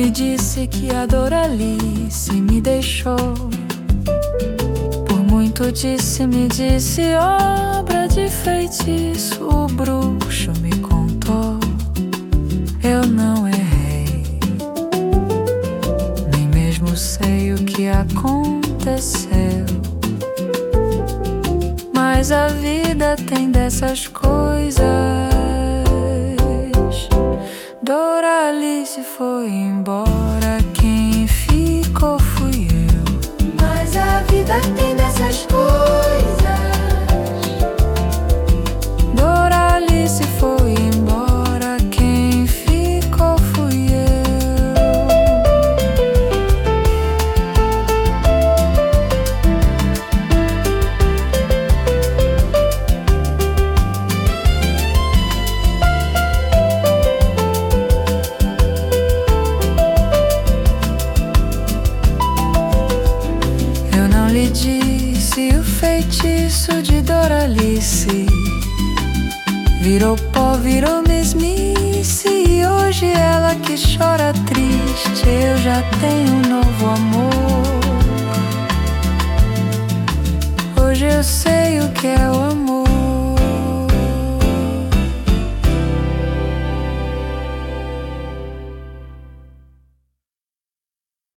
lhe disse que a Doralice me deixou. Por muito disse, me disse, obra de feitiço, o bruxo me contou. Eu não errei, nem mesmo sei o que aconteceu. Mas a vida tem dessas coisas. Doralice foi embora, quem ficou fui eu. Mas a vida tem dessas coisas. Doralice foi embora, quem ficou fui eu. Não lhe disse o feitiço de Doralice virou pó, virou mesmice, e hoje ela que chora triste. Eu já tenho um novo amor. Hoje eu sei o que é o amor.